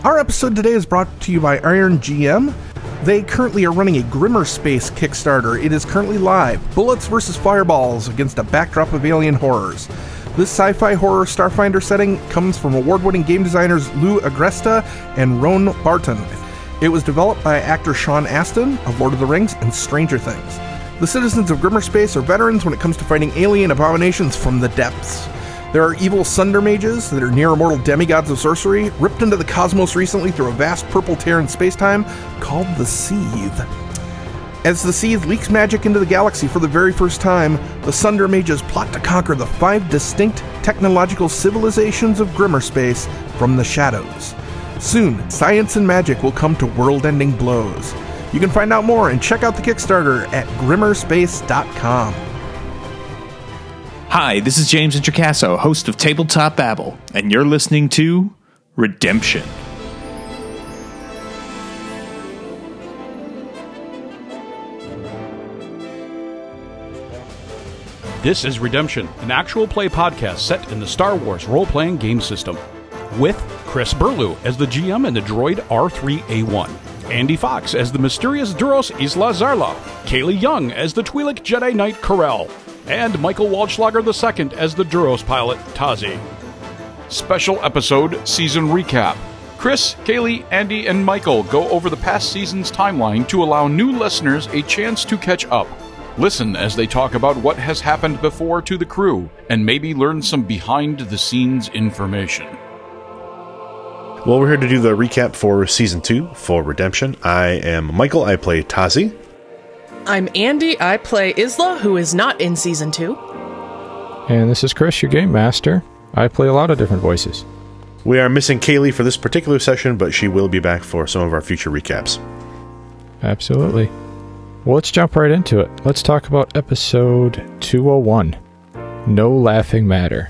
Our episode today is brought to you by Iron GM. They currently are running a Grimmer Space Kickstarter. It is currently live. Bullets versus fireballs against a backdrop of alien horrors. This sci-fi horror Starfinder setting comes from award-winning game designers Lou Agresta and Ron Barton. It was developed by actor Sean Astin of Lord of the Rings and Stranger Things. The citizens of Grimmer Space are veterans when it comes to fighting alien abominations from the depths. There are evil Sunder mages that are near-immortal demigods of sorcery, ripped into the cosmos recently through a vast purple tear in space-time called the Seethe. As the Seethe leaks magic into the galaxy for the very first time, the Sunder mages plot to conquer the 5 distinct technological civilizations of Grimmer Space from the shadows. Soon, science and magic will come to world-ending blows. You can find out more and check out the Kickstarter at grimmerspace.com. Hi, this is James Introcaso, host of Tabletop Babble, and you're listening to Redemption. This is Redemption, an actual play podcast set in the Star Wars role-playing game system, with Chris Burlew as the GM and the droid R3A1, Andy Fox as the mysterious Duros Isla Zarla, Kaylee Young as the Twi'lek Jedi Knight Corel, and Michael Waldschlager II as the Duros pilot Tazi. Special episode season recap. Chris, Kaylee, Andy, and Michael go over the past season's timeline to allow new listeners a chance to catch up. Listen as they talk about what has happened before to the crew, and maybe learn some behind-the-scenes information. Well, we're here to do the recap for Season 2 for Redemption. I am Michael, I play Tazi. I'm Andy, I play Isla, who is not in Season 2. And this is Chris, your Game Master. I play a lot of different voices. We are missing Kaylee for this particular session, but she will be back for some of our future recaps. Absolutely. Well, let's jump right into it. Let's talk about episode 201, No Laughing Matter.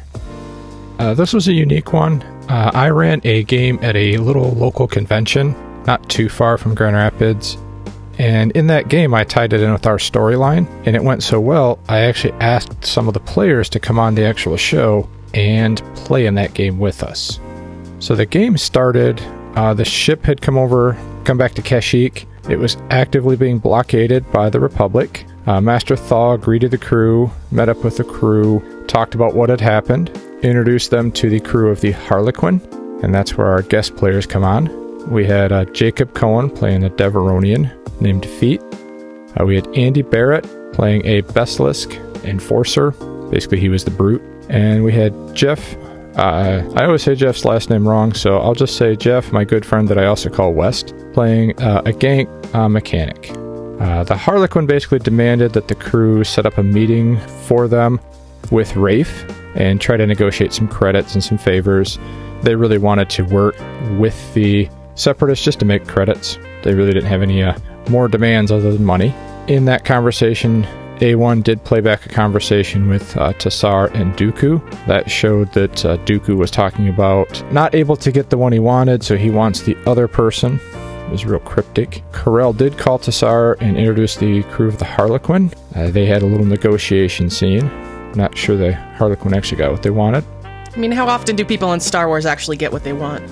This was a unique one. I ran a game at a little local convention, not too far from Grand Rapids. And in that game, I tied it in with our storyline, and it went so well, I actually asked some of the players to come on the actual show and play in that game with us. So the game started, the ship had come back to Kashyyyk. It was actively being blockaded by the Republic. Master Thaw greeted the crew, met up with the crew, talked about what had happened, introduced them to the crew of the Harlequin, and that's where our guest players come on. We had Jacob Cohen playing a Deveronian named Feet. We had Andy Barrett playing a Basilisk Enforcer. Basically, he was the Brute. And we had Jeff. I always say Jeff's last name wrong, so I'll just say Jeff, my good friend that I also call West, playing a Gank mechanic. The Harlequin basically demanded that the crew set up a meeting for them with Rafe and try to negotiate some credits and some favors. They really wanted to work with the Separatists just to make credits. They really didn't have any more demands other than money. In that conversation, A1 did play back a conversation with Tassar and Dooku. That showed that Dooku was talking about not able to get the one he wanted, so he wants the other person. It was real cryptic. Corel did call Tassar and introduce the crew of the Harlequin. They had a little negotiation scene. Not sure the Harlequin actually got what they wanted. I mean, how often do people in Star Wars actually get what they want?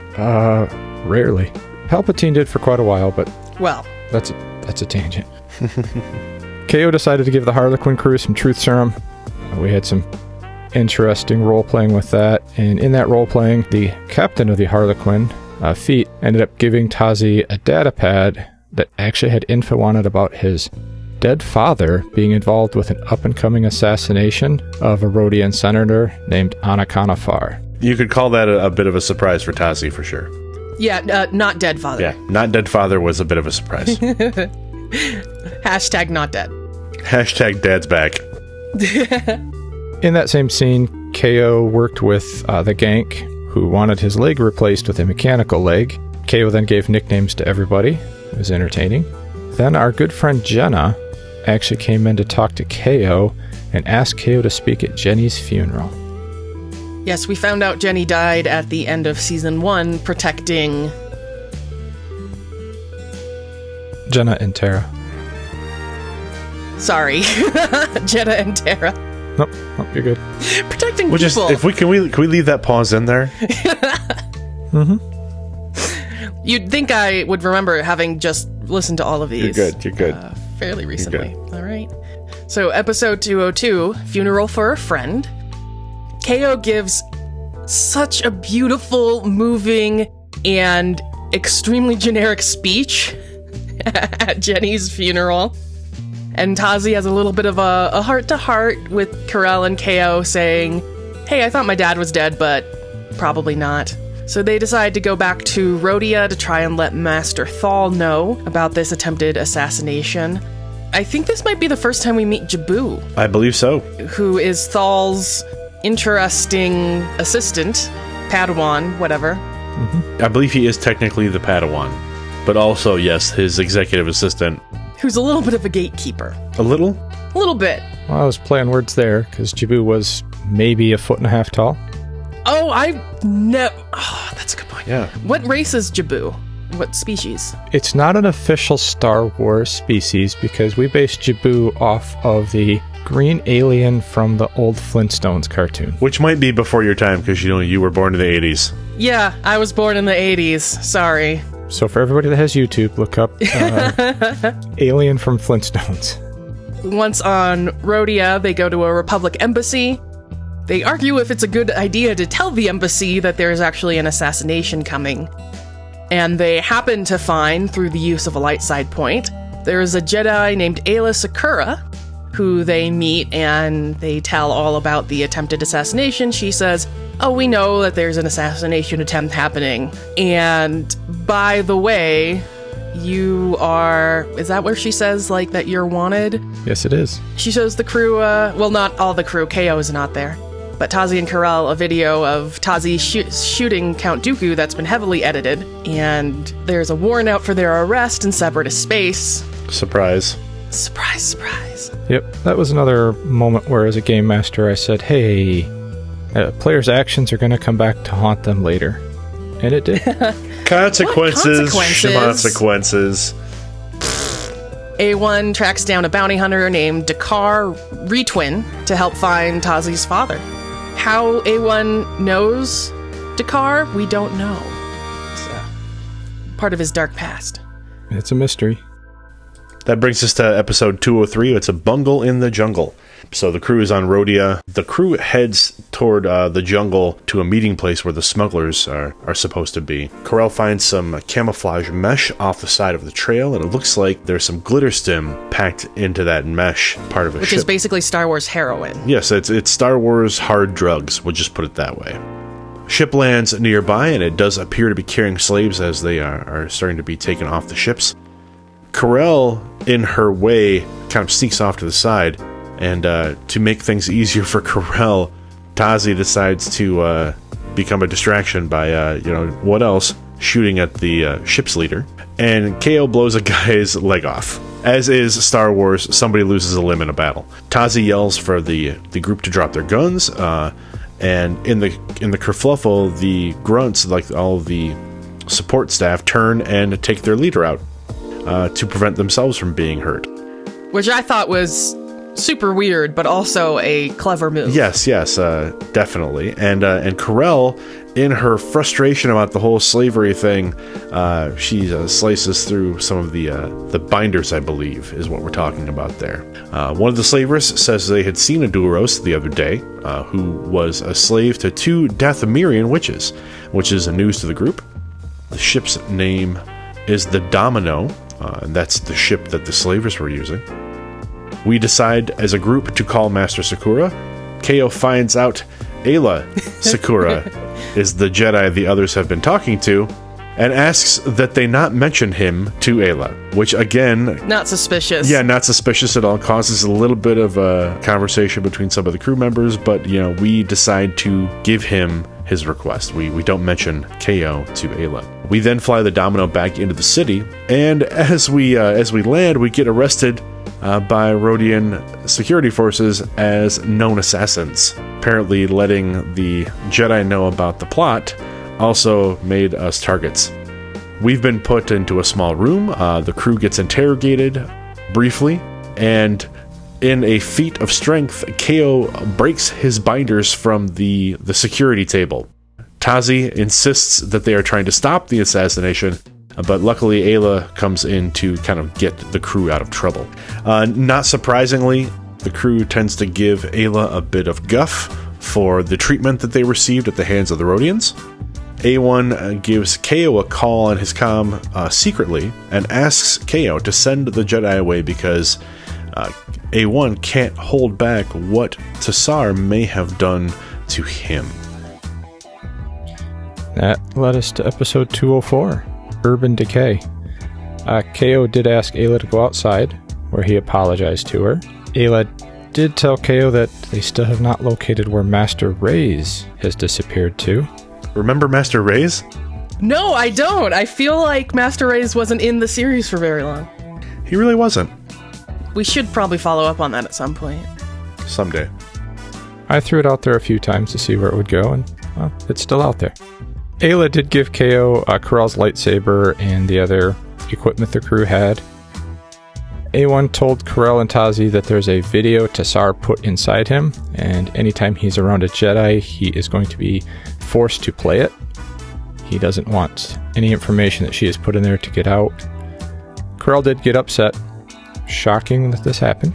Rarely. Palpatine did for quite a while, but... Well... That's a tangent. KO decided to give the Harlequin crew some truth serum. We had some interesting role-playing with that, and in that role-playing, the captain of the Harlequin, Feet, ended up giving Tazi a data pad that actually had info on it about his dead father being involved with an up-and-coming assassination of a Rodian senator named Anakana Far. You could call that a bit of a surprise for Tazi, for sure. Yeah, not dead father. Yeah, not dead father was a bit of a surprise. Hashtag not dead. Hashtag dad's back. In that same scene, KO worked with the Gank, who wanted his leg replaced with a mechanical leg. KO then gave nicknames to everybody. It was entertaining. Then our good friend Jenna actually came in to talk to KO and asked KO to speak at Jenny's funeral. Yes, we found out Jenny died at the end of Season 1 protecting... Jenna and Tara. Sorry. Jenna and Tara. Nope, you're good. Protecting we'll people. Can we leave that pause in there? Mm-hmm. You'd think I would remember having just listened to all of these. You're good. Fairly recently. All right. So, episode 202, Funeral for a Friend. KO gives such a beautiful, moving, and extremely generic speech at Jenny's funeral. And Tazi has a little bit of a heart-to-heart with Corel and KO saying, hey, I thought my dad was dead, but probably not. So they decide to go back to Rhodia to try and let Master Thal know about this attempted assassination. I think this might be the first time we meet Jabu, I believe so. who is Thal's interesting assistant, Padawan, whatever. I believe he is technically the Padawan, but also, yes, his executive assistant. Who's a little bit of a gatekeeper. A little? A little bit. Well, I was playing words there, because Jabu was maybe 1.5 feet tall. Oh, that's a good point. Yeah. What race is Jabu? What species? It's not an official Star Wars species, because we based Jabu off of the green alien from the old Flintstones cartoon. Which might be before your time, because you were born in the 80s. Yeah, I was born in the 80s. Sorry. So for everybody that has YouTube, look up Alien from Flintstones. Once on Rhodia, they go to a Republic embassy. They argue if it's a good idea to tell the embassy that there's actually an assassination coming. And they happen to find, through the use of a light side point, there is a Jedi named Aayla Secura, who they meet and they tell all about the attempted assassination. She says, oh, we know that there's an assassination attempt happening. And by the way, you are... Is that where she says, like, that you're wanted? Yes, it is. She shows the crew, well, not all the crew, KO is not there, but Tazi and Corel a video of Tazi shooting Count Dooku that's been heavily edited, and there's a warrant out for their arrest in Separatist space. Surprise. Surprise, surprise. Yep, that was another moment where, as a game master, I said, hey, players' actions are going to come back to haunt them later. And it did. Consequences. Consequences? A1 tracks down a bounty hunter named Dakar Retwin to help find Tazi's father. How A1 knows Dakar, we don't know. It's part of his dark past. It's a mystery. That brings us to episode 203. It's a bungle in the jungle. So the crew is on Rhodia. The crew heads toward the jungle to a meeting place where the smugglers are supposed to be. Corel finds some camouflage mesh off the side of the trail, and it looks like there's some glitter stim packed into that mesh part of a Which ship. is basically Star Wars heroin. Yes, it's Star Wars hard drugs. We'll just put it that way. Ship lands nearby, and it does appear to be carrying slaves as they are starting to be taken off the ships. Corel, in her way, kind of sneaks off to the side, and to make things easier for Corel, Tazi decides to become a distraction by, what else? Shooting at the ship's leader. And KO blows a guy's leg off. As is Star Wars, somebody loses a limb in a battle. Tazi yells for the group to drop their guns, and in the kerfluffle, the grunts, like all of the support staff, turn and take their leader out to prevent themselves from being hurt. Which I thought was super weird, but also a clever move. Yes, definitely. And Corel, in her frustration about the whole slavery thing, she slices through some of the binders, I believe, is what we're talking about there. One of the slavers says they had seen a Duros the other day, who was a slave to 2 Dathomirian witches, which is news to the group. The ship's name is the Domino, and that's the ship that the slavers were using. We decide as a group to call Master Secura. KO finds out Aayla Secura is the Jedi the others have been talking to, and asks that they not mention him to Aayla, which again... Not suspicious. Yeah, not suspicious at all. Causes a little bit of a conversation between some of the crew members, but, we decide to give him his request. We don't mention KO to Aayla. We then fly the Domino back into the city, and as we land, we get arrested by Rhodian security forces as known assassins. Apparently letting the Jedi know about the plot also made us targets. We've been put into a small room. The crew gets interrogated briefly, and in a feat of strength, KO breaks his binders from the security table. Tazi insists that they are trying to stop the assassination, But luckily, Ayla comes in to kind of get the crew out of trouble. Not surprisingly, the crew tends to give Ayla a bit of guff for the treatment that they received at the hands of the Rhodians. A1 gives KO a call on his comm secretly and asks KO to send the Jedi away because A1 can't hold back what Tassar may have done to him. That led us to episode 204, Urban Decay. KO did ask Ayla to go outside, where he apologized to her. Ayla did tell KO that they still have not located where Master Reyes has disappeared to. Remember Master Reyes? No, I don't. I feel like Master Reyes wasn't in the series for very long. He really wasn't. We should probably follow up on that at some point. Someday. I threw it out there a few times to see where it would go, and well, it's still out there. Ayla did give KO Corell's lightsaber and the other equipment the crew had. A1 told Corell and Tazi that there's a video Tassar put inside him, and anytime he's around a Jedi, he is going to be forced to play it. He doesn't want any information that she has put in there to get out. Corell did get upset. Shocking that this happened.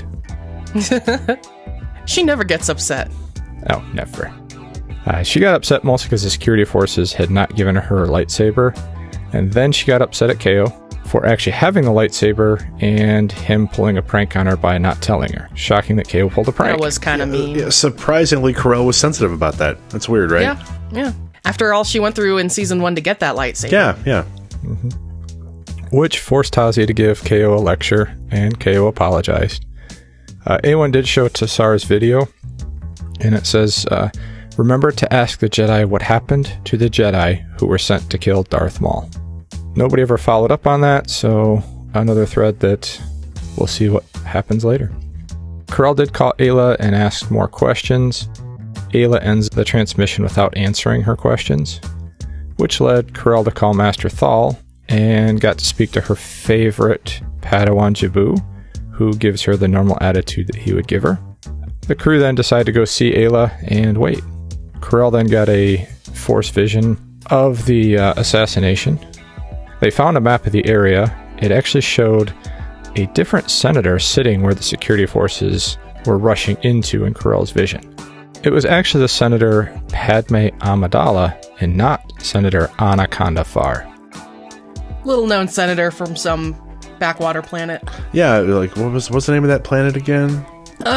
She never gets upset. Oh, never. She got upset mostly because the security forces had not given her a lightsaber, and then she got upset at KO for actually having the lightsaber and him pulling a prank on her by not telling her. Shocking that KO pulled a prank. That was kind of mean. Yeah, surprisingly, Corell was sensitive about that. That's weird, right? Yeah. After all she went through in season 1 to get that lightsaber. Yeah. Mm-hmm. Which forced Tazi to give KO a lecture, and KO apologized. A1 did show Tassar's video, and it says, remember to ask the Jedi what happened to the Jedi who were sent to kill Darth Maul. Nobody ever followed up on that, so another thread that we'll see what happens later. Corell did call Ayla and asked more questions. Ayla ends the transmission without answering her questions, which led Corell to call Master Thal and got to speak to her favorite Padawan Jabu, who gives her the normal attitude that he would give her. The crew then decided to go see Ayla and wait. Corell then got a force vision of the assassination. They found a map of the area. It actually showed a different senator sitting where the security forces were rushing into in Corell's vision. It was actually the Senator Padme Amidala and not Senator Anaconda Farr. Little known senator from some backwater planet. Yeah, like what's the name of that planet again?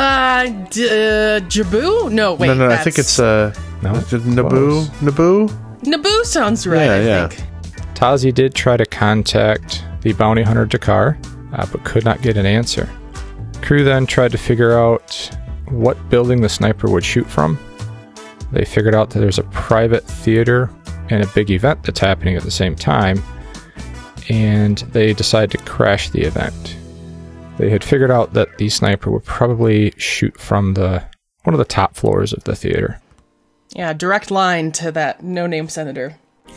Jabu? No, wait. No, I think it's Naboo. Naboo? Naboo sounds right, I think. Tazi did try to contact the bounty hunter Jakar, but could not get an answer. Crew then tried to figure out what building the sniper would shoot from. They figured out that there's a private theater and a big event that's happening at the same time, and they decided to crash the event. They had figured out that the sniper would probably shoot from one of the top floors of the theater. Yeah, direct line to that no-name senator.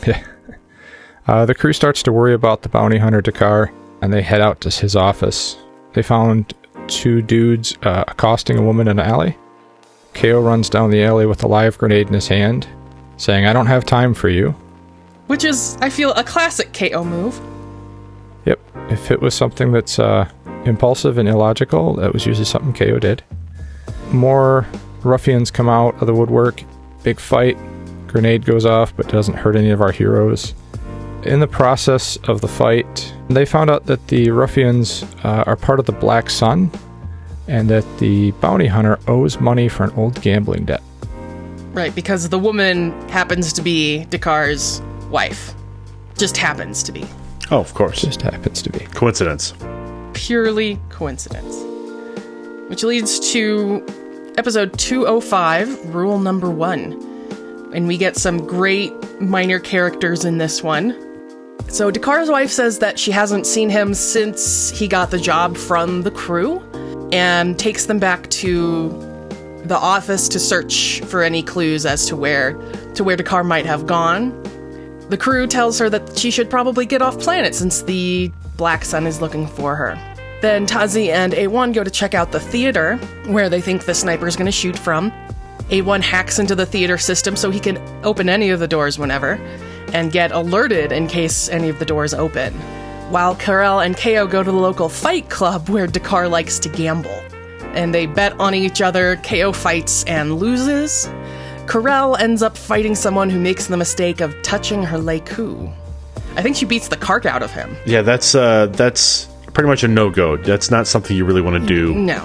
The crew starts to worry about the bounty hunter Jakar, and they head out to his office. They found two dudes accosting a woman in an alley. KO runs down the alley with a live grenade in his hand, saying, "I don't have time for you." Which is, I feel, a classic KO move. Yep. If it was something that's impulsive and illogical, that was usually something KO did. More ruffians come out of the woodwork. Big fight. Grenade goes off, but doesn't hurt any of our heroes. In the process of the fight, they found out that the ruffians are part of the Black Sun, and that the bounty hunter owes money for an old gambling debt. Right, because the woman happens to be Dakar's wife. Just happens to be. Oh, of course. Just happens to be. Coincidence. Purely coincidence. Which leads to episode 205, rule number 1. And we get some great minor characters in this one. So Dakar's wife says that she hasn't seen him since he got the job from the crew, and takes them back to the office to search for any clues as to where Dakar might have gone. The crew tells her that she should probably get off planet since the Black Sun is looking for her. Then Tazi and A1 go to check out the theater where they think the sniper is going to shoot from. A1 hacks into the theater system so he can open any of the doors whenever, and get alerted in case any of the doors open, while Karel and Ko go to the local fight club where Dakar likes to gamble. And they bet on each other. Ko fights and loses. Karel ends up fighting someone who makes the mistake of touching her Leiku. I think she beats the cark out of him. Yeah, that's pretty much a no-go. That's not something you really want to do. No.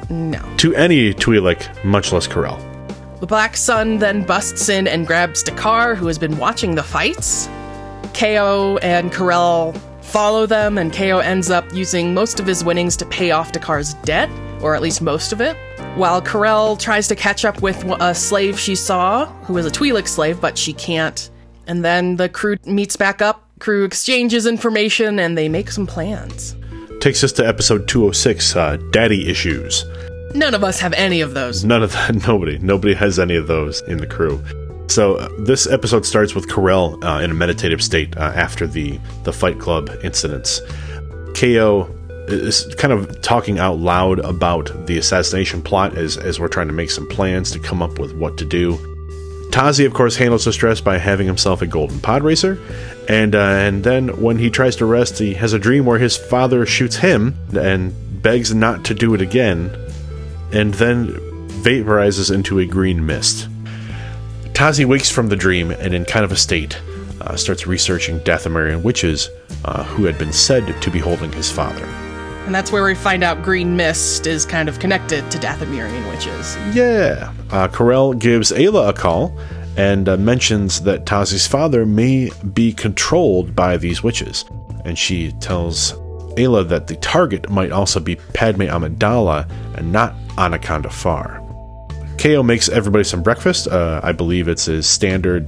To any Twi'lek, much less Karel. The Black Sun then busts in and grabs Dakar, who has been watching the fights. Ko and Karel follow them, and Ko ends up using most of his winnings to pay off Dakar's debt, or at least most of it, while Karel tries to catch up with a slave she saw, who is a Twi'lek slave, but she can't. And then the crew meets back up, crew exchanges information, and they make some plans. Takes us to episode 206, Daddy Issues. None of us have any of those. None of that. Nobody has any of those in the crew. So this episode starts with Karel in a meditative state after the Fight Club incidents. Ko is kind of talking out loud about the assassination plot as we're trying to make some plans to come up with what to do. Tazi, of course, handles the stress by having himself a golden pod racer, and then when he tries to rest, he has a dream where his father shoots him and begs not to do it again, and then vaporizes into a green mist. Tazi wakes from the dream and, in kind of a state, starts researching Dathomirian witches who had been said to be holding his father. And that's where we find out Green Mist is kind of connected to Dathomirian witches. Yeah. Karel gives Ayla a call and mentions that Tazi's father may be controlled by these witches. And she tells Ayla that the target might also be Padme Amidala and not Anaconda Farr. Ko makes everybody some breakfast. I believe it's his standard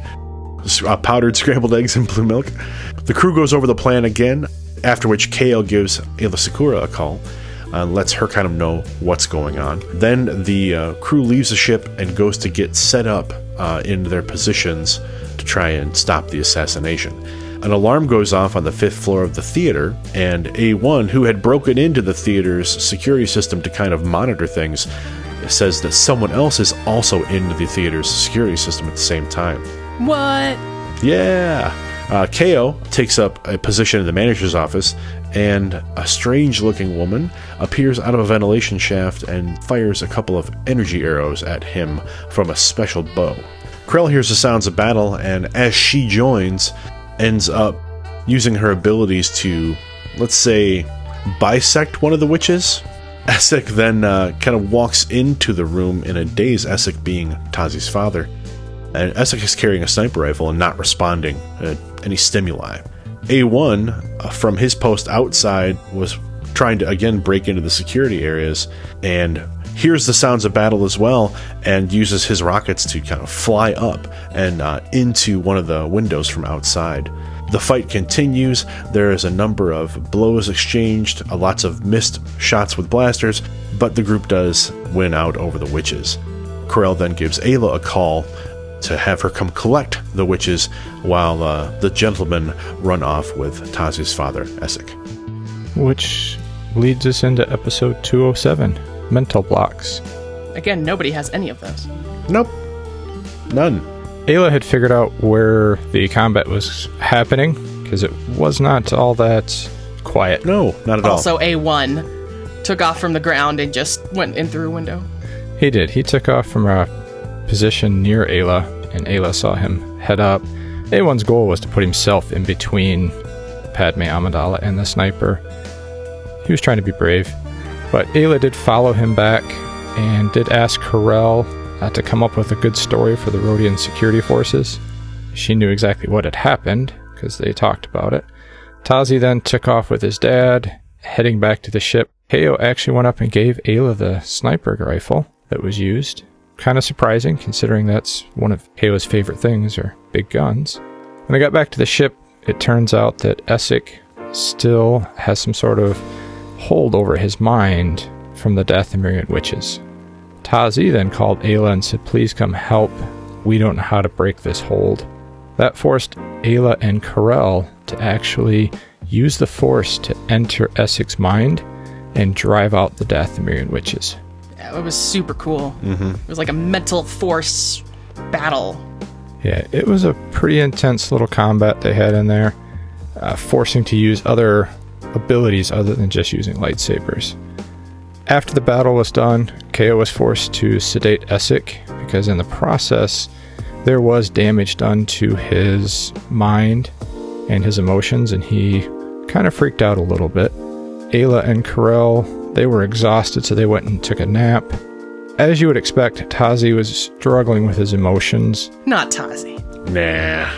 powdered scrambled eggs and blue milk. The crew goes over the plan again, after which Ko gives Ayla Secura a call and lets her kind of know what's going on. Then the crew leaves the ship and goes to get set up in their positions to try and stop the assassination. An alarm goes off on the 5th floor of the theater, and A1, who had broken into the theater's security system to kind of monitor things, says that someone else is also in the theater's security system at the same time. What? Yeah. Ko takes up a position in the manager's office, and a strange-looking woman appears out of a ventilation shaft and fires a couple of energy arrows at him from a special bow. Krell hears the sounds of battle, and as she joins, ends up using her abilities to, let's say, bisect one of the witches. Essek then kind of walks into the room in a daze, Essek being Tazi's father. And Essek is carrying a sniper rifle and not responding to any stimuli. A1, from his post outside, was trying to again break into the security areas and hears the sounds of battle as well, and uses his rockets to kind of fly up and into one of the windows from outside. The fight continues. There is a number of blows exchanged, lots of missed shots with blasters, but the group does win out over the witches. Karel then gives Ayla a call to have her come collect the witches while the gentlemen run off with Tazi's father, Essek. Which leads us into episode 207, Mental Blocks. Again, nobody has any of those. Nope. None. Ayla had figured out where the combat was happening, because it was not all that quiet. No, not at all. Also, A1 took off from the ground and just went in through a window. He did. He took off from a position near Ayla, and Ayla saw him head up. A1's goal was to put himself in between Padme Amidala and the sniper. He was trying to be brave, but Ayla did follow him back and did ask Karel to come up with a good story for the Rodian security forces. She knew exactly what had happened, because they talked about it. Tazi then took off with his dad, heading back to the ship. Ko actually went up and gave Ayla the sniper rifle that was used. Kind of surprising, considering that's one of Ko's favorite things, are big guns. When they got back to the ship, it turns out that Essek still has some sort of hold over his mind from the Dathomirian witches. Tazi then called Ayla and said, "Please come help. We don't know how to break this hold." That forced Ayla and Karel to actually use the Force to enter Essek's mind and drive out the Dathomirian witches. Yeah, it was super cool. Mm-hmm. It was like a mental force battle. Yeah, it was a pretty intense little combat they had in there, forcing to use other abilities other than just using lightsabers. After the battle was done, KO was forced to sedate Essek because in the process there was damage done to his mind and his emotions, and he kind of freaked out a little bit. Ayla and Corell, they were exhausted, so they went and took a nap. As you would expect, Tazi was struggling with his emotions. Not Tazi. Nah.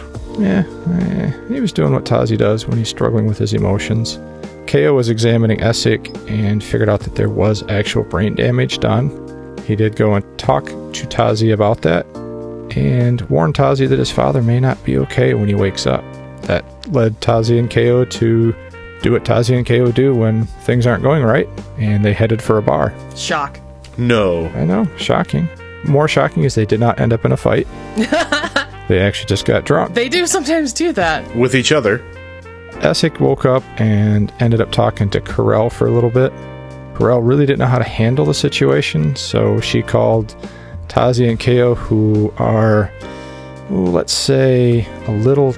Yeah, he was doing what Tazi does when he's struggling with his emotions. KO was examining Essek and figured out that there was actual brain damage done. He did go and talk to Tazi about that and warned Tazi that his father may not be okay when he wakes up. That led Tazi and KO to do what Tazi and KO do when things aren't going right, and they headed for a bar. Shock. No. I know, shocking. More shocking is they did not end up in a fight. They actually just got drunk. They do sometimes do that. With each other. Essek woke up and ended up talking to Corell for a little bit. Corell really didn't know how to handle the situation, so she called Tazi and KO, who are, let's say, a little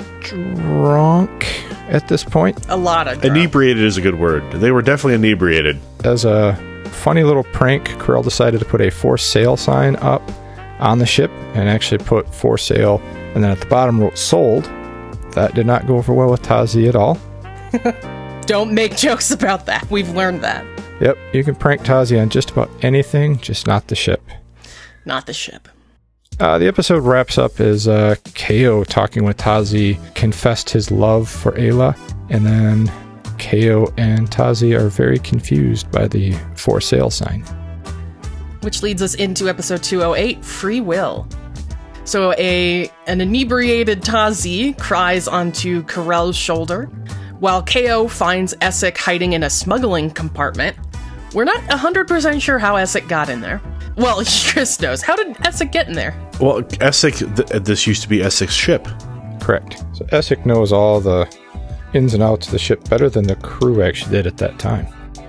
drunk at this point. A lot of drunk. Inebriated is a good word. They were definitely inebriated. As a funny little prank, Corell decided to put a for sale sign up on the ship and actually put for sale, and then at the bottom wrote sold. That did not go over well with Tazi at all. Don't make jokes about that. We've learned that. Yep, you can prank Tazi on just about anything, just not the ship. Not the ship. The episode wraps up as KO, talking with Tazi, confessed his love for Ayla, and then KO and Tazi are very confused by the for sale sign. Which leads us into episode 208, Free Will. So an inebriated Tazi cries onto Corell's shoulder, while KO finds Essek hiding in a smuggling compartment. We're not 100% sure how Essek got in there. Well, Chris knows. How did Essek get in there? Well, Essek, this used to be Essek's ship. Correct. So Essek knows all the ins and outs of the ship better than the crew actually did at that time.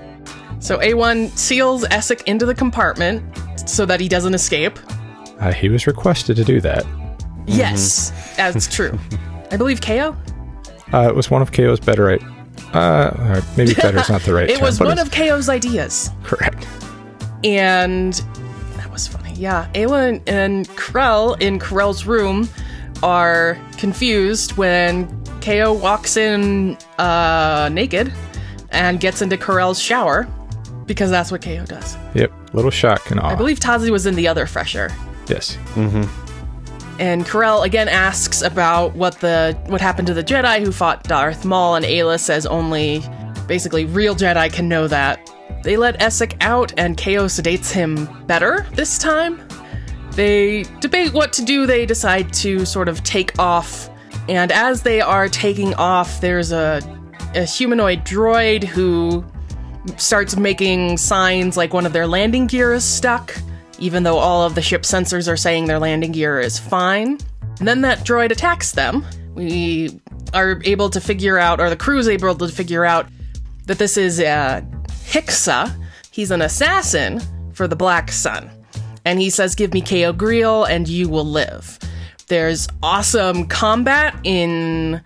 So A1 seals Essek into the compartment so that he doesn't escape. He was requested to do that. Yes, that's true. I believe KO? It was one of KO's better... maybe better is not the right term. It was one of KO's ideas. Correct. And that was funny. Yeah, Ayla and Corell in Corell's room are confused when KO walks in naked and gets into Corell's shower, because that's what KO does. Yep, little shock and awe. I believe Tazi was in the other fresher. Yes. Mm-hmm. And Corell again asks about what happened to the Jedi who fought Darth Maul, and Ayla says only basically real Jedi can know that. They let Essek out, and KO sedates him better this time. They debate what to do. They decide to sort of take off, and as they are taking off, there's a humanoid droid who starts making signs like one of their landing gear is stuck, even though all of the ship sensors are saying their landing gear is fine. And then that droid attacks them. We are able to figure out, or the crew is able to figure out, that this is Hixa. He's an assassin for the Black Sun. And he says, give me KO Greel and you will live. There's awesome combat in,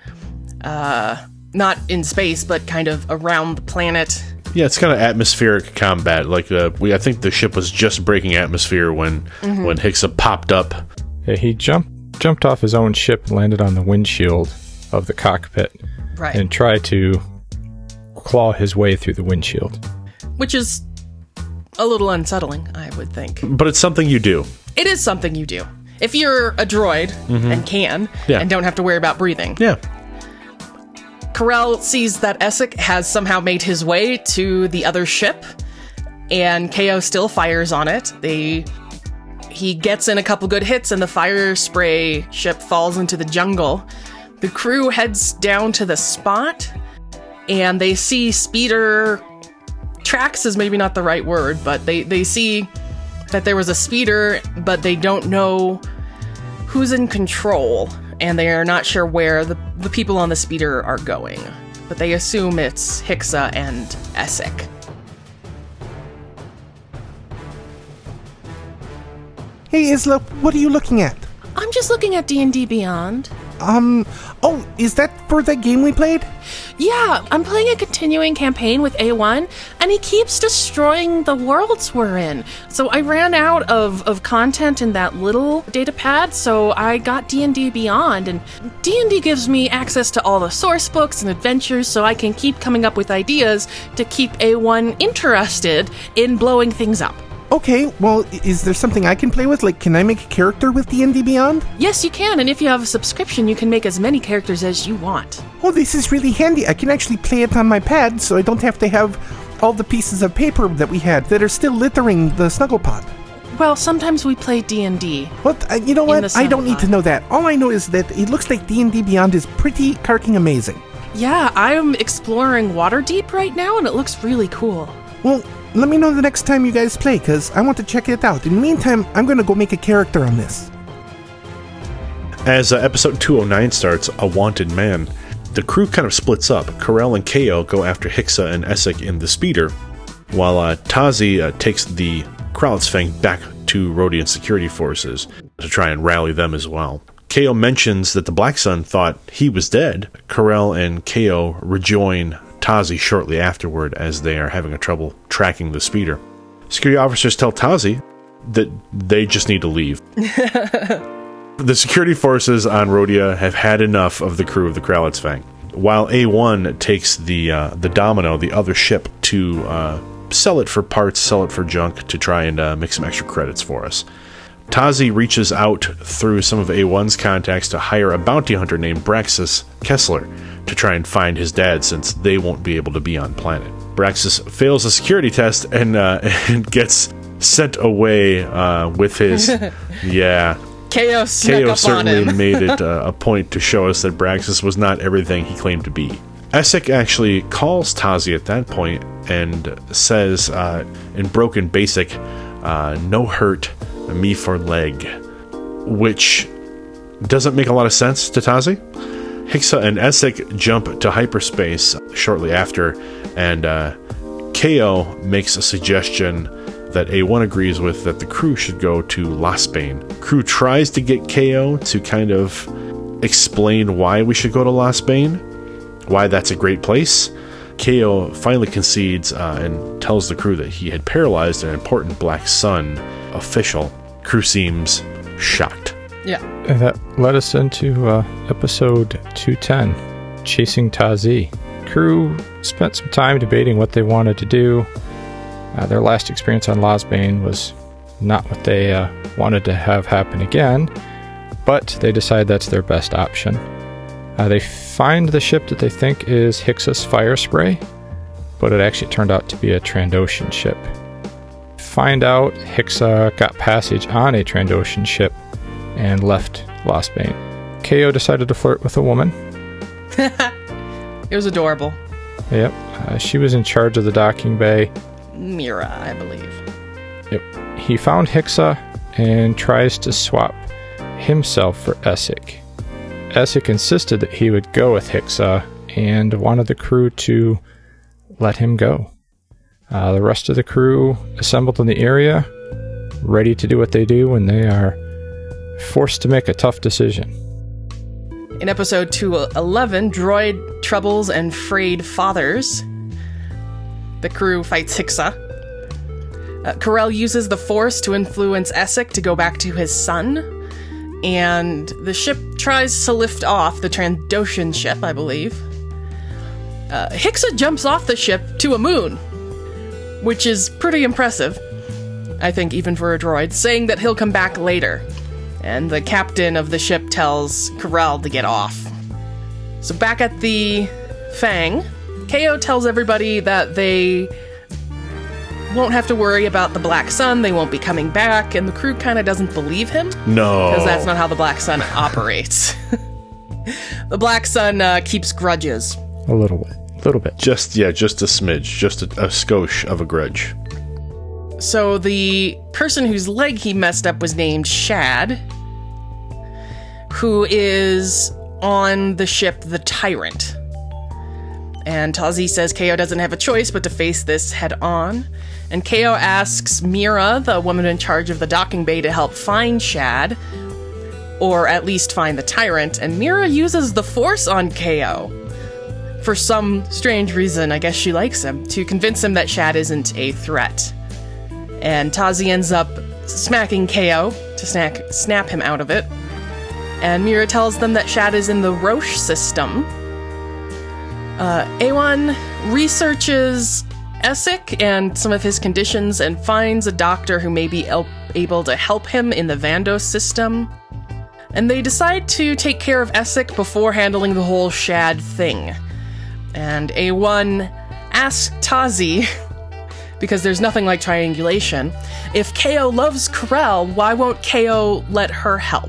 not in space, but kind of around the planet. Yeah, it's kind of atmospheric combat. Like I think the ship was just breaking atmosphere when Hixa popped up. Yeah, he jumped off his own ship and landed on the windshield of the cockpit, right, and tried to claw his way through the windshield. Which is a little unsettling, I would think. But it's something you do. It is something you do. If you're a droid and and don't have to worry about breathing. Yeah. Corell sees that Essek has somehow made his way to the other ship, and KO still fires on it. He gets in a couple good hits, and the fire spray ship falls into the jungle. The crew heads down to the spot, and they see speeder tracks is maybe not the right word, but they see that there was a speeder, but they don't know who's in control, and they are not sure where the people on the speeder are going. But they assume it's Hixa and Essek. Hey, Isla, what are you looking at? I'm just looking at D&D Beyond. Oh, is that for the game we played? Yeah, I'm playing a continuing campaign with A1, and he keeps destroying the worlds we're in. So I ran out of content in that little data pad, so I got D&D Beyond, and D&D gives me access to all the source books and adventures, so I can keep coming up with ideas to keep A1 interested in blowing things up. Okay, well, is there something I can play with? Like, can I make a character with D&D Beyond? Yes, you can, and if you have a subscription, you can make as many characters as you want. Oh, this is really handy. I can actually play it on my pad, so I don't have to have all the pieces of paper that we had that are still littering the Snugglepot. Well, sometimes we play D&D. What? You know what? I don't need to know that. All I know is that it looks like D&D Beyond is pretty carking amazing. Yeah, I'm exploring Waterdeep right now, and it looks really cool. Well, let me know the next time you guys play, because I want to check it out. In the meantime, I'm going to go make a character on this. As episode 209 starts, A Wanted Man, the crew kind of splits up. Corel and Ko go after Hixa and Essek in the speeder, while Tazi takes the Krallitzfang back to Rhodian security forces to try and rally them as well. Ko mentions that the Black Sun thought he was dead. Corel and Ko rejoin Tazi shortly afterward as they are having trouble tracking the speeder. Security officers tell Tazi that they just need to leave. The security forces on Rhodia have had enough of the crew of the Krallitzfang. While A1 takes the Domino, the other ship, to sell it for parts, sell it for junk, to try and make some extra credits for us. Tazi reaches out through some of A1's contacts to hire a bounty hunter named Braxis Kessler to try and find his dad, since they won't be able to be on planet. Braxis fails a security test and gets sent away with his... Yeah. Ko certainly made it a point to show us that Braxis was not everything he claimed to be. Essek actually calls Tazi at that point and says in broken basic, no hurt, me for leg, which doesn't make a lot of sense to Tazi. Hixa and Essek jump to hyperspace shortly after, and Ko makes a suggestion that A1 agrees with, that the crew should go to Losbane. Crew tries to get Ko to kind of explain why we should go to Losbane, why that's a great place. Ko finally concedes and tells the crew that he had paralyzed an important Black Sun official. Crew seems shocked. Yeah. And that led us into episode 210, Chasing Tazi. Crew spent some time debating what they wanted to do. Their last experience on Losbane was not what they wanted to have happen again, but they decide that's their best option. They find the ship that they think is Hixus Fire Spray, but it actually turned out to be a Trandoshan ship. Find out Hixa got passage on a Trandoshan ship and left Losbane. Ko decided to flirt with a woman. It was adorable. Yep. She was in charge of the docking bay. Mira, I believe. Yep. He found Hixa and tries to swap himself for Essek. Essek insisted that he would go with Hixa and wanted the crew to let him go. The rest of the crew assembled in the area, ready to do what they do when they are forced to make a tough decision. In episode 211, Droid Troubles and Frayed Fathers, the crew fights Hixa. Corel uses the Force to influence Essek to go back to his son, and the ship tries to lift off, the Trandoshan ship, I believe. Hixa jumps off the ship to a moon, which is pretty impressive, I think, even for a droid, saying that he'll come back later. And the captain of the ship tells Corel to get off. So back at the Fang, Ko tells everybody that they won't have to worry about the Black Sun, they won't be coming back, and the crew kind of doesn't believe him. No. Because that's not how the Black Sun operates. The Black Sun keeps grudges. A little bit. Just a smidge. Just a skosh of a grudge. So the person whose leg he messed up was named Shad, who is on the ship the Tyrant. And Tazi says Ko doesn't have a choice but to face this head on. And Ko asks Mira, the woman in charge of the docking bay, to help find Shad. or at least find the tyrant, and Mira uses the Force on KO. For some strange reason, I guess she likes him, to convince him that Shad isn't a threat. And Tazi ends up smacking KO to snap him out of it. And Mira tells them that Shad is in the Roche system. A1 researches Essek and some of his conditions and finds a doctor who may be able to help him in the Vandos system. And they decide to take care of Essek before handling the whole Shad thing. And A1 asks Tazi, because there's nothing like triangulation, if KO loves Corell, why won't KO let her help?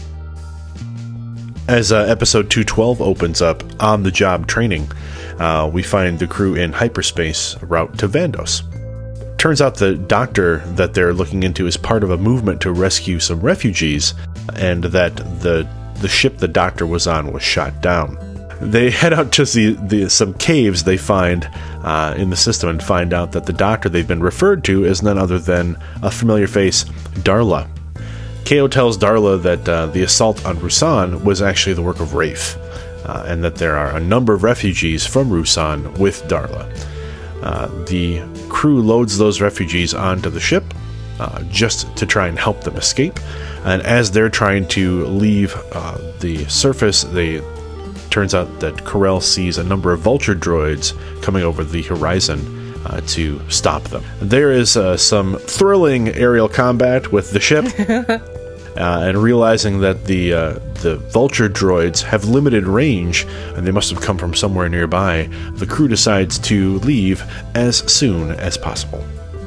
As episode 212 opens up, on-the-job training, we find the crew in hyperspace route to Vandos. Turns out the doctor that they're looking into is part of a movement to rescue some refugees, and that the ship the doctor was on was shot down. They head out to some caves they find in the system and find out that the doctor they've been referred to is none other than a familiar face, Darla. KO tells Darla that the assault on Ruusan was actually the work of Rafe, and that there are a number of refugees from Ruusan with Darla. The crew loads those refugees onto the ship just to try and help them escape, and as they're trying to leave the surface, turns out that Corell sees a number of vulture droids coming over the horizon to stop them. There is some thrilling aerial combat with the ship, and realizing that the vulture droids have limited range and they must have come from somewhere nearby, the crew decides to leave as soon as possible.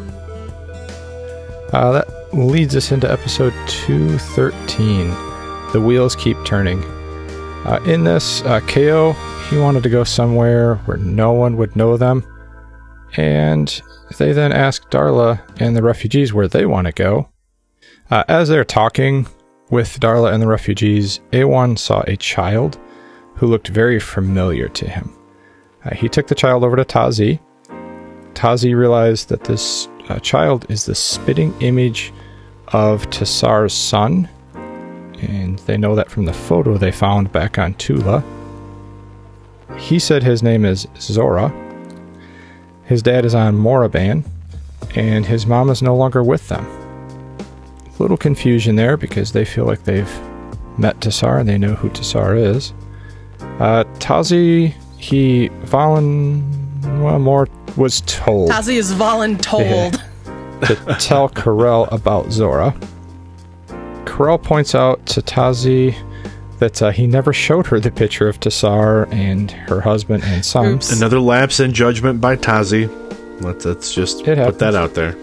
That leads us into episode 213. The wheels keep turning. In this, KO, he wanted to go somewhere where no one would know them, and they then ask Darla and the refugees where they want to go. As they're talking with Darla and the refugees, A1 saw a child who looked very familiar to him. He took the child over to Tazi. Tazi realized that this child is the spitting image of Tassar's son, and they know that from the photo they found back on Tula. He said his name is Zora. His dad is on Moraban, and his mom is no longer with them. A little confusion there because they feel like they've met Tassar and they know who Tassar is. Tazi, more was told. Tazi is voluntold. To tell Corell about Zora. Corell points out to Tazi that he never showed her the picture of Tassar and her husband and son. Oops. Another lapse in judgment by Tazi. Let's just put that out there.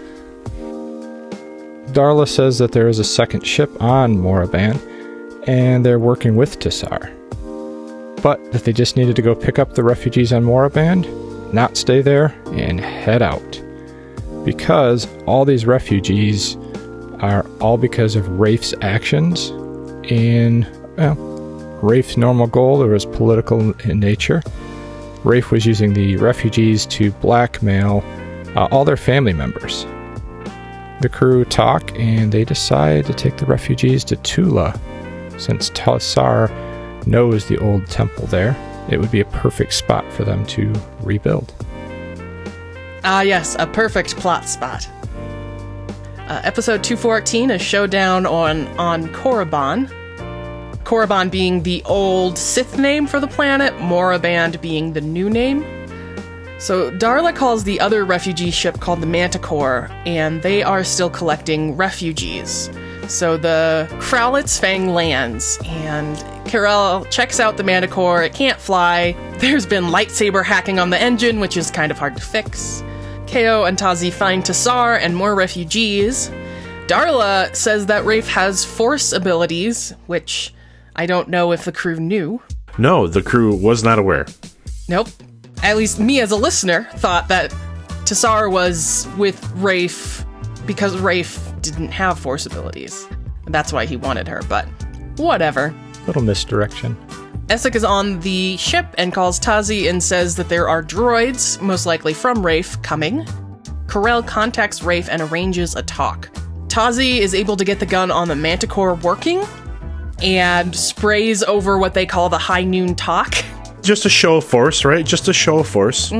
Darla says that there is a second ship on Moraban, and they're working with Tassar. But that they just needed to go pick up the refugees on Moraban, not stay there, and head out. Because all these refugees are all because of Rafe's actions, and, Rafe's normal goal was political in nature. Rafe was using the refugees to blackmail all their family members. The crew talk, and they decide to take the refugees to Tula. Since Tassar knows the old temple there, it would be a perfect spot for them to rebuild. Ah, yes, a perfect plot spot. Episode 214, a showdown on Korriban. Korriban being the old Sith name for the planet, Moraband being the new name. So Darla calls the other refugee ship called the Manticore, and they are still collecting refugees. So the Crowlet's Fang lands, and Corell checks out the Manticore. It can't fly. There's been lightsaber hacking on the engine, which is kind of hard to fix. KO and Tazi find Tassar and more refugees. Darla says that Rafe has Force abilities, which I don't know if the crew knew. No, the crew was not aware. Nope. At least me as a listener thought that Tassar was with Rafe because Rafe didn't have Force abilities. And that's why he wanted her, but whatever. Little misdirection. Essek is on the ship and calls Tazi and says that there are droids, most likely from Rafe, coming. Corell contacts Rafe and arranges a talk. Tazi is able to get the gun on the Manticore working, and sprays over what they call the high noon talk. Just a show of force, right? Just a show of force.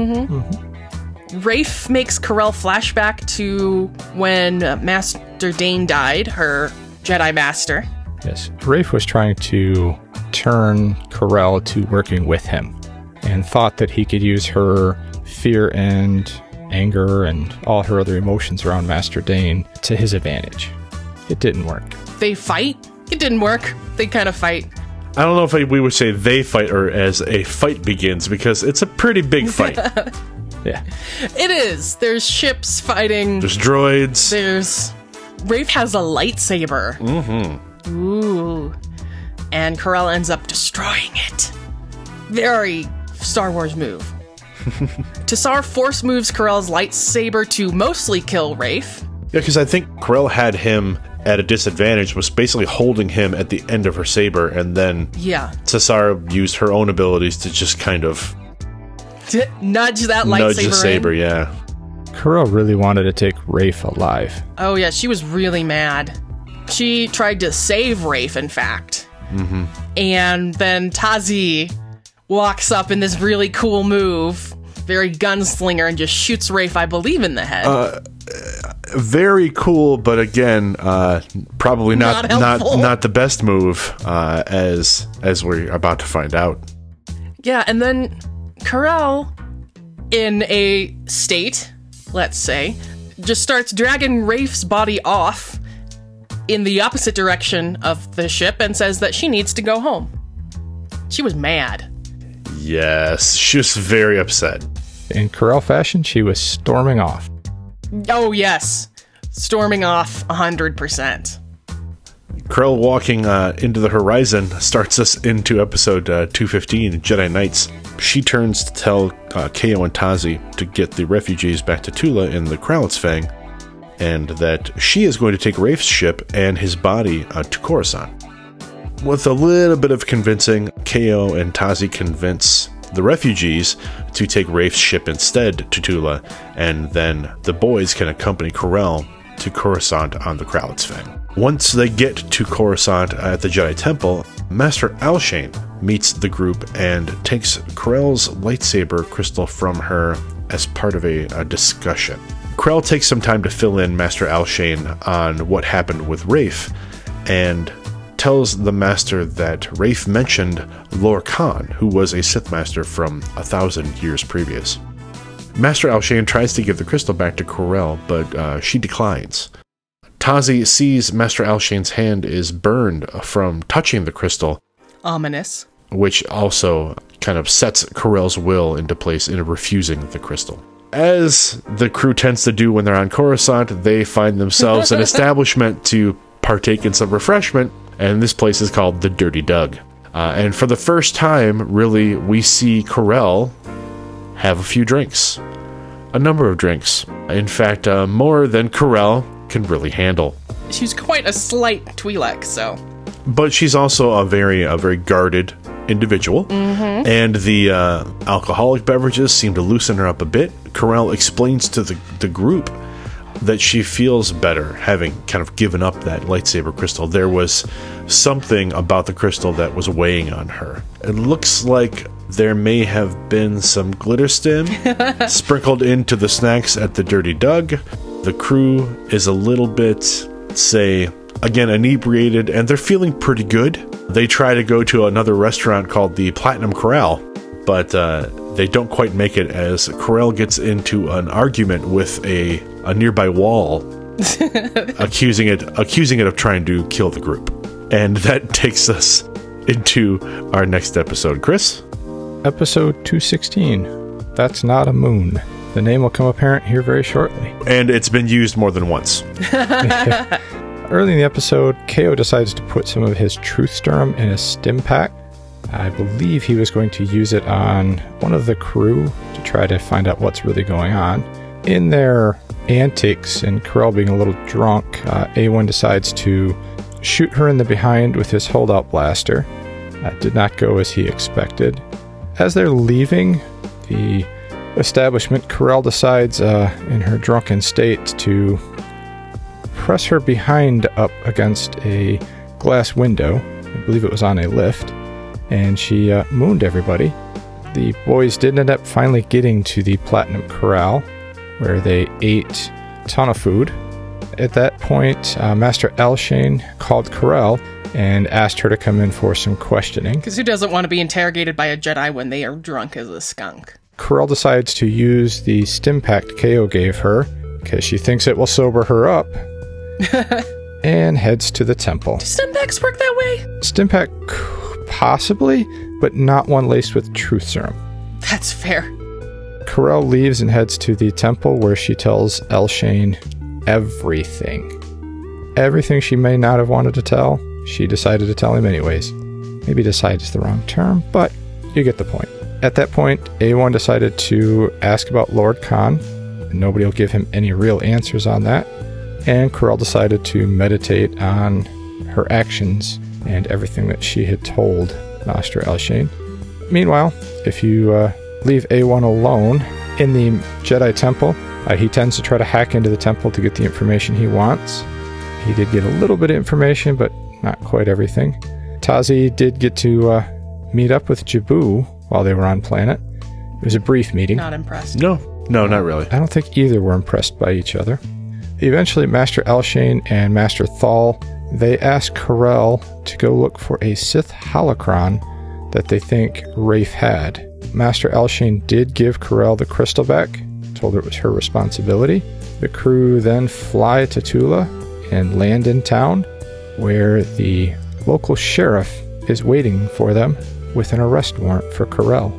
Rafe makes Corell flashback to when Master Dane died, her Jedi Master. Yes, Rafe was trying to turn Corell to working with him and thought that he could use her fear and anger and all her other emotions around Master Dane to his advantage. It didn't work. They fight. It didn't work. They kind of fight. I don't know if we would say they fight or as a fight begins, because it's a pretty big fight. Yeah. It is. There's ships fighting. There's droids. Rafe has a lightsaber. Ooh. And Corell ends up destroying it. Very Star Wars move. Tassar force moves Corell's lightsaber to mostly kill Rafe. Yeah, because I think Corell had him at a disadvantage, was basically holding him at the end of her saber, and then Tassar used her own abilities to just kind of nudge that lightsaber nudge the saber, yeah. Corell really wanted to take Rafe alive. Oh yeah, she was really mad. She tried to save Rafe, in fact. And then Tazi walks up in this really cool move, very gunslinger, and just shoots Rafe, I believe, in the head. Very cool, but again, probably not the best move, as we're about to find out. Yeah, and then Corell, in a state, let's say, just starts dragging Rafe's body off in the opposite direction of the ship and says that she needs to go home. She was mad. Yes, she was very upset. In Corell fashion, she was storming off. Oh, yes. Storming off 100%. Corell walking into the horizon starts us into episode 215, Jedi Knights. She turns to tell Keo and Tazi to get the refugees back to Tula in the Kralitz Fang, and that she is going to take Rafe's ship and his body to Coruscant. With a little bit of convincing, Keo and Tazi convince the refugees to take Rafe's ship instead to Tula, and then the boys can accompany Corell to Coruscant on the Kralitz Fang. Once they get to Coruscant at the Jedi Temple, Master Alshane meets the group and takes Corell's lightsaber crystal from her as part of a discussion. Corell takes some time to fill in Master Alshane on what happened with Rafe, and tells the Master that Rafe mentioned Lor Khan, who was a Sith Master from 1,000 years previous. Master Alshane tries to give the crystal back to Corell, but she declines. Tazi sees Master Alshane's hand is burned from touching the crystal. Ominous. Which also kind of sets Corell's will into place in refusing the crystal. As the crew tends to do when they're on Coruscant, they find themselves an establishment to partake in some refreshment, and this place is called the Dirty Doug. And for the first time, really, we see Corell have a few drinks. A number of drinks. In fact, more than Corell can really handle. She's quite a slight Twi'lek, so. But she's also a very guarded individual, and the alcoholic beverages seem to loosen her up a bit. Corell explains to the group that she feels better having kind of given up that lightsaber crystal. There was something about the crystal that was weighing on her. It looks like there may have been some glitter stim sprinkled into the snacks at the Dirty Doug. The crew is a little bit, say, again, inebriated, and they're feeling pretty good. They try to go to another restaurant called the Platinum Corral, but they don't quite make it as Corell gets into an argument with a nearby wall, accusing it of trying to kill the group. And that takes us into our next episode. Chris? Episode 216. That's Not a Moon. The name will come apparent here very shortly. And it's been used more than once. Early in the episode, Keo decides to put some of his truth serum in a stim pack. I believe he was going to use it on one of the crew to try to find out what's really going on. In their antics and Corell being a little drunk, A1 decides to shoot her in the behind with his holdout blaster. That did not go as he expected. As they're leaving the establishment, Corell decides in her drunken state to press her behind up against a glass window I believe it was on a lift, and she mooned everybody. The boys did end up finally getting to the Platinum Corral, where they ate a ton of food. At that point, Master Alshane called Corell and asked her to come in for some questioning. Because who doesn't want to be interrogated by a Jedi when they are drunk as a skunk? Corell decides to use the stim pack KO gave her, because she thinks it will sober her up, and heads to the temple. Do stim packs work that way? Stim pack, possibly, but not one laced with truth serum. That's fair. Corell leaves and heads to the temple, where she tells Alshane everything. Everything she may not have wanted to tell, she decided to tell him anyways. Maybe decide is the wrong term, but you get the point. At that point, A1 decided to ask about Lord Khan. Nobody will give him any real answers on that. And Corell decided to meditate on her actions and everything that she had told Master Alshane. Meanwhile, if you leave A1 alone in the Jedi Temple, he tends to try to hack into the temple to get the information he wants. He did get a little bit of information, but not quite everything. Tazi did get to meet up with Jabu while they were on planet. It was a brief meeting. Not impressed. No, not really. I don't think either were impressed by each other. Eventually, Master Alshane and Master Thal, they asked Corell to go look for a Sith holocron that they think Rafe had. Master Alshane did give Corell the crystal back, told her it was her responsibility. The crew then fly to Tula and land in town, where the local sheriff is waiting for them with an arrest warrant for Corell.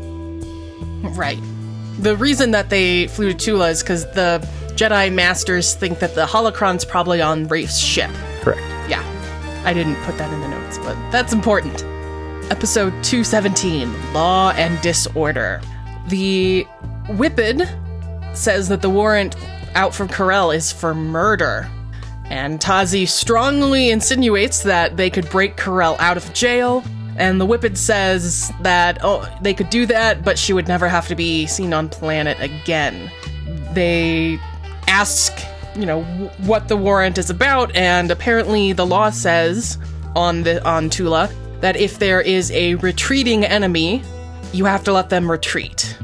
Right. The reason that they flew to Tula is because the Jedi Masters think that the holocron's probably on Rafe's ship. Correct. Yeah. I didn't put that in the notes, but that's important. Episode 217, Law and Disorder. The Whippet says that the warrant out for Corell is for murder. And Tazi strongly insinuates that they could break Corell out of jail. And the Whippet says that, they could do that, but she would never have to be seen on planet again. They ask, what the warrant is about, and apparently the law says on Tula that if there is a retreating enemy, you have to let them retreat.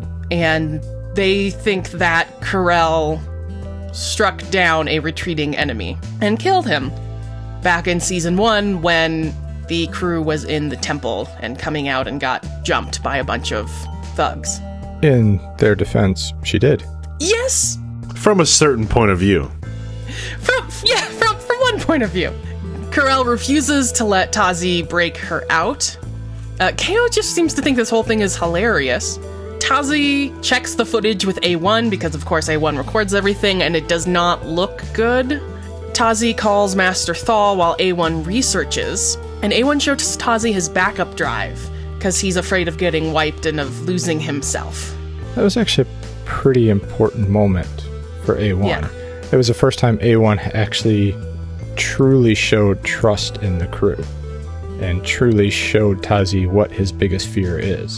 And they think that Corell struck down a retreating enemy and killed him back in season 1 when the crew was in the temple and coming out and got jumped by a bunch of thugs. In their defense, she did. Yes! From a certain point of view. From one point of view. Corell refuses to let Tazi break her out. Ko just seems to think this whole thing is hilarious. Tazi checks the footage with A1 because, of course, A1 records everything, and it does not look good. Tazi calls Master Thal while A1 researches, and A1 shows Tazi his backup drive because he's afraid of getting wiped and of losing himself. That was actually a pretty important moment for A1. Yeah. It was the first time A1 actually truly showed trust in the crew and truly showed Tazi what his biggest fear is.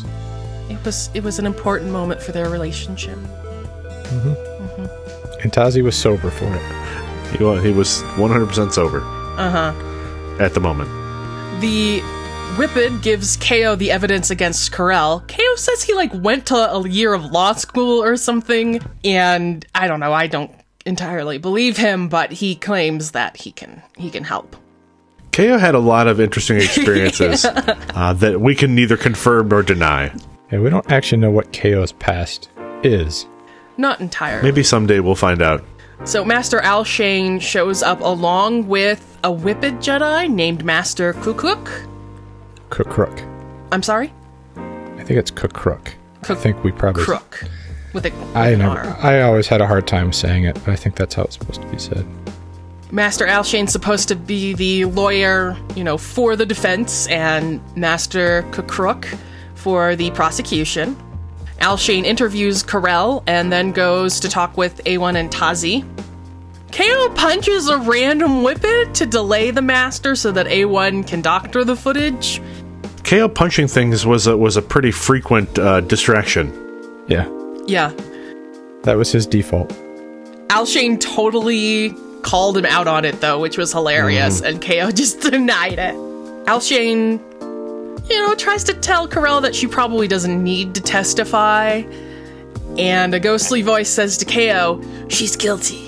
It was an important moment for their relationship. And Tazi was sober for it. He was 100% sober. At the moment. The Whippet gives Ko the evidence against Corell. Ko says he went to a year of law school or something, and I don't know, I don't entirely believe him, but he claims that he can help. Ko had a lot of interesting experiences that we can neither confirm nor deny. And we don't actually know what Ko's past is. Not entirely. Maybe someday we'll find out. So Master Alshane shows up along with a Whippet Jedi named Master Kukuk. Kukrook. I'm sorry? I think it's Kukrook. I think we probably... Crook. With an R. I always had a hard time saying it, but I think that's how it's supposed to be said. Master Alshane's supposed to be the lawyer, for the defense, and Master Kukrook for the prosecution. Alshane interviews Corell and then goes to talk with A1 and Tazi. Ko punches a random Whippet to delay the Master so that A1 can doctor the footage. Ko punching things was a pretty frequent distraction. Yeah. Yeah. That was his default. Alshane totally called him out on it, though, which was hilarious, and Ko just denied it. Alshane, tries to tell Corell that she probably doesn't need to testify. And a ghostly voice says to KO, "She's guilty.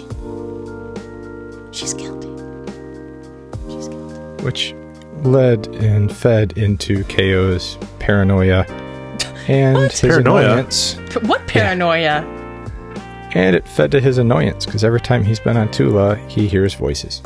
She's guilty. She's guilty." Which led and fed into KO's paranoia and his annoyance. What paranoia? Yeah. And it fed to his annoyance, because every time he's been on Tula, he hears voices.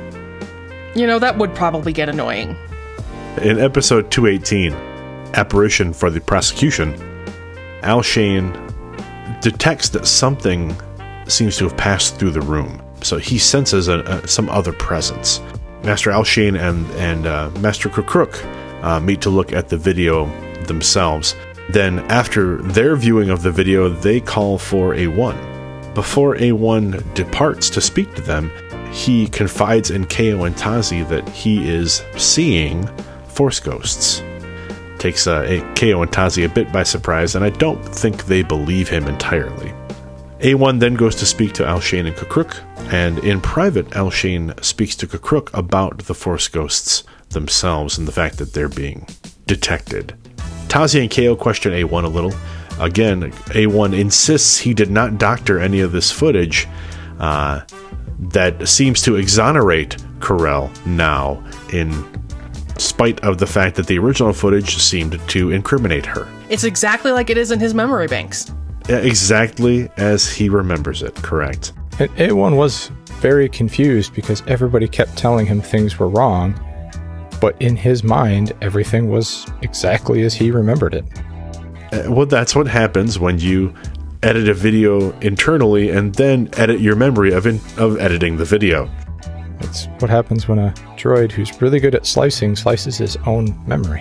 That would probably get annoying. In episode 218, Apparition for the Prosecution, Alshane detects that something seems to have passed through the room. So he senses some other presence. Master Alshane and Master Krukrook meet to look at the video themselves. Then, after their viewing of the video, they call for A1. Before A1 departs to speak to them, he confides in KO and Tazi that he is seeing Force ghosts. Takes KO and Tazi a bit by surprise, and I don't think they believe him entirely. A1 then goes to speak to Alshane and Krukrook, and in private, Alshane speaks to Krukrook about the Force ghosts themselves and the fact that they're being detected. Tazi and KO question A1 a little. Again, A1 insists he did not doctor any of this footage that seems to exonerate Corell now, in spite of the fact that the original footage seemed to incriminate her. It's exactly like it is in his memory banks. Exactly as he remembers it, correct. And A1 was very confused because everybody kept telling him things were wrong, but in his mind, everything was exactly as he remembered it. Well, that's what happens when you edit a video internally and then edit your memory of editing the video. That's what happens when a droid who's really good at slices his own memory.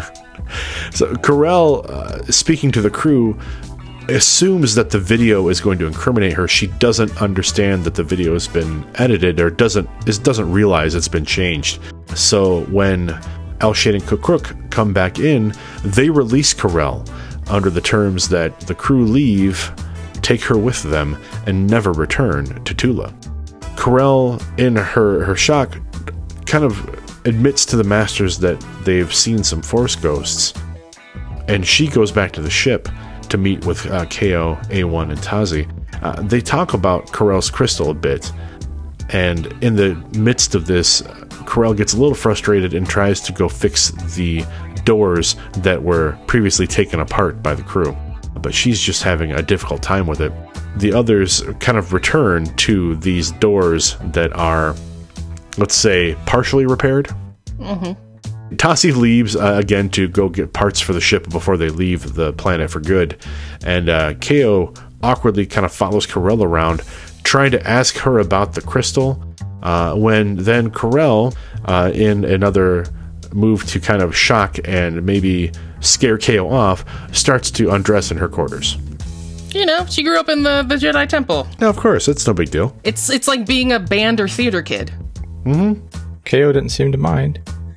So Corell, speaking to the crew, assumes that the video is going to incriminate her. She doesn't understand that the video has been edited, or doesn't realize it's been changed. So when Alshane and Krukrook come back in, they release Corell under the terms that the crew leave, take her with them, and never return to Tula. Corell, in her shock, kind of admits to the Masters that they've seen some Force ghosts, and she goes back to the ship to meet with KO, A1, and Tazi. They talk about Corell's crystal a bit, and in the midst of this, Corell gets a little frustrated and tries to go fix the doors that were previously taken apart by the crew. But she's just having a difficult time with it. The others kind of return to these doors that are, let's say, partially repaired. Mm-hmm. Tazi leaves again to go get parts for the ship before they leave the planet for good. And KO awkwardly kind of follows Corell around, trying to ask her about the crystal, when then Corell, in another move to kind of shock and maybe scare KO off, starts to undress in her quarters. She grew up in the Jedi Temple. No, of course, it's no big deal. It's like being a band or theater kid. Mm-hmm. KO didn't seem to mind.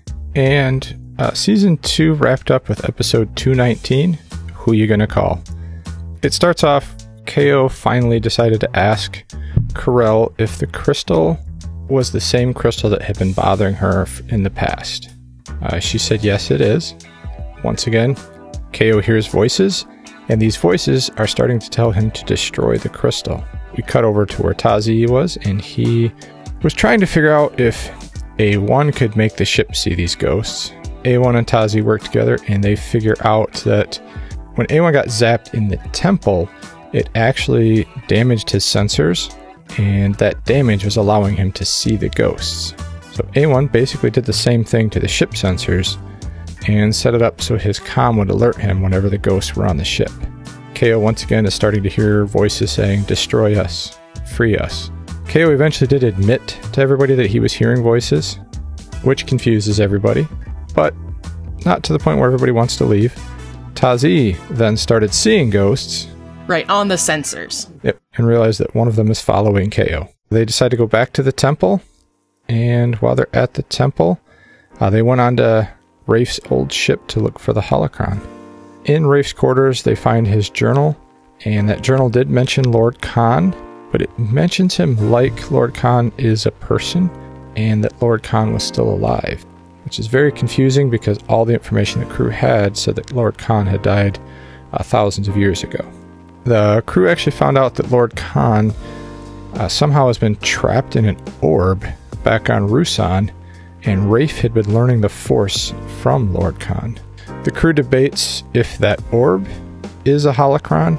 And Season 2 wrapped up with Episode 219, Who You Gonna Call? It starts off, KO finally decided to ask Corell if the crystal was the same crystal that had been bothering her in the past. She said yes, it is. Once again, KO hears voices, and these voices are starting to tell him to destroy the crystal. We cut over to where Tazi was, and he was trying to figure out if A1 could make the ship see these ghosts. A1 and Tazi work together, and they figure out that when A1 got zapped in the temple, it actually damaged his sensors, and that damage was allowing him to see the ghosts. So A1 basically did the same thing to the ship sensors and set it up so his comm would alert him whenever the ghosts were on the ship. KO once again is starting to hear voices saying, "Destroy us, free us." KO eventually did admit to everybody that he was hearing voices, which confuses everybody, but not to the point where everybody wants to leave. Tazi then started seeing ghosts. Right, on the sensors. Yep, and realized that one of them is following KO. They decide to go back to the temple, and while they're at the temple, they went on to Rafe's old ship to look for the holocron. In Rafe's quarters, they find his journal, and that journal did mention Lord Khan, but it mentions him like Lord Khan is a person, and that Lord Khan was still alive. which is very confusing because all the information the crew had said that Lord Khan had died thousands of years ago. The crew actually found out that Lord Khan somehow has been trapped in an orb back on Ruusan, and Rafe had been learning the Force from Lord Khan. The crew debates if that orb is a holocron,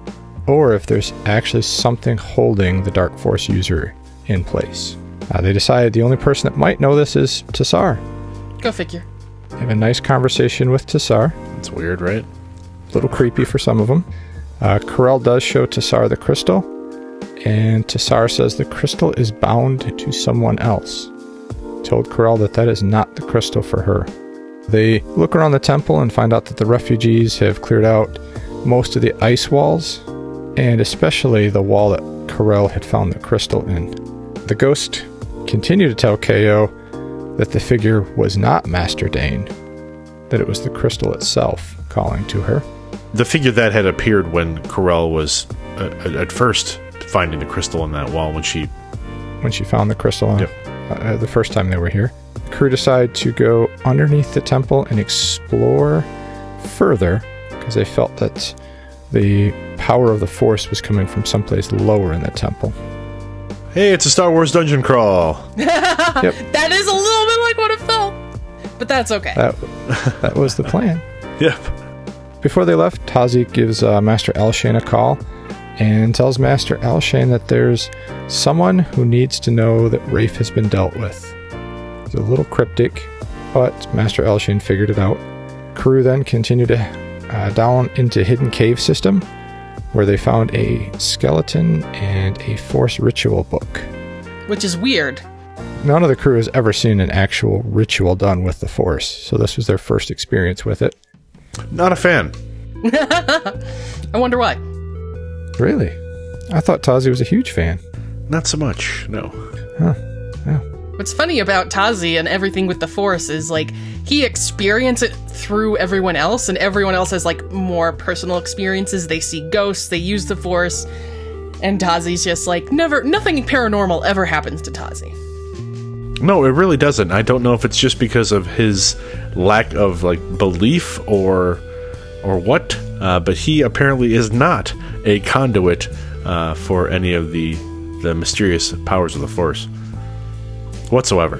or if there's actually something holding the Dark Force user in place. They decided the only person that might know this is Tassar. Go figure. They have a nice conversation with Tassar. It's weird, right? A little creepy for some of them. Corell does show Tassar the crystal, and Tassar says the crystal is bound to someone else. Told Corell that is not the crystal for her. They look around the temple and find out that the refugees have cleared out most of the ice walls, and especially the wall that Corell had found the crystal in. The ghost continued to tell KO that the figure was not Master Dane, that it was the crystal itself calling to her. The figure that had appeared when Corell was at first finding the crystal in that wall when she found the crystal on the first time they were here. The crew decided to go underneath the temple and explore further because they felt that the power of the Force was coming from someplace lower in the temple. Hey, it's a Star Wars dungeon crawl. Yep. That is a little bit like what it felt, but that's okay. That was the plan. Yep. Before they left, Tazi gives Master Elshane a call and tells Master Elshane that there's someone who needs to know that Rafe has been dealt with. It's a little cryptic, but Master Elshane figured it out. Crew then continued down into Hidden Cave System, where they found a skeleton and a Force ritual book. Which is weird. None of the crew has ever seen an actual ritual done with the Force, so this was their first experience with it. Not a fan. I wonder why. Really? I thought Tazi was a huge fan. Not so much, no. Huh. Yeah. What's funny about Tazi and everything with the Force is, like, he experiences it through everyone else, and everyone else has, like, more personal experiences. They see ghosts, they use the Force, and Tazi's just like, nothing paranormal ever happens to Tazi. No, it really doesn't. I don't know if it's just because of his lack of, like, belief or what, but he apparently is not a conduit for any of the mysterious powers of the Force whatsoever.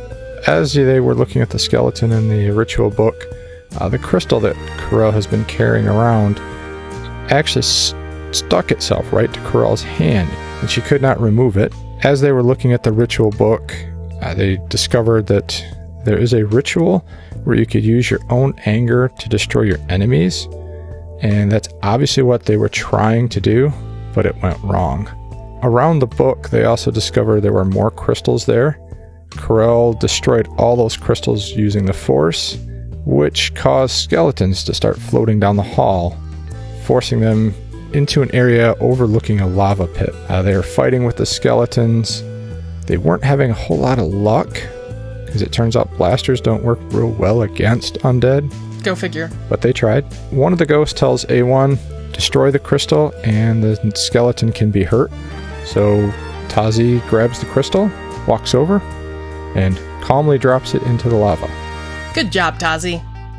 As they were looking at the skeleton in the ritual book, the crystal that Corell has been carrying around actually stuck itself right to Corell's hand, and she could not remove it. As they were looking at the ritual book, they discovered that there is a ritual where you could use your own anger to destroy your enemies, and that's obviously what they were trying to do, but it went wrong. Around the book, they also discovered there were more crystals there. Corell destroyed all those crystals using the Force, which caused skeletons to start floating down the hall, forcing them into an area overlooking a lava pit. They were fighting with the skeletons. They weren't having a whole lot of luck, because it turns out blasters don't work real well against undead. Go figure. But they tried. One of the ghosts tells A1, destroy the crystal and the skeleton can be hurt. So Tazi grabs the crystal, walks over, and calmly drops it into the lava. Good job, Tazi.